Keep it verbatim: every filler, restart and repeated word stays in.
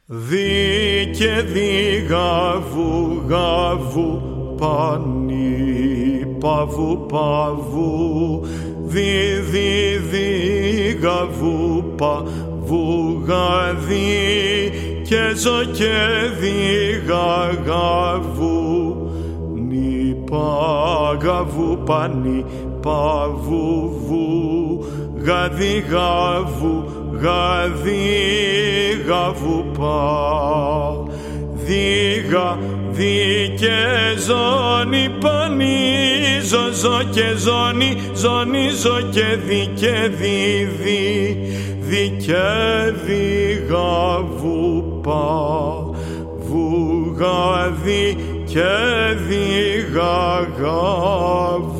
Δι και δι γαβού γαβού πανί παβού παβού δι δι δι γαβού παβού γαδί και ζω και δι γαγαβού νι παγαβού πανί παβού βου γαδί γαβού γαδί γαβού πα δίγα δι και ζώνη πανί ζω ζω και ζώνη ζώνη ζω και δι και δι δι δι και δι γαβού πα βου γαδί και δι γαγαβού.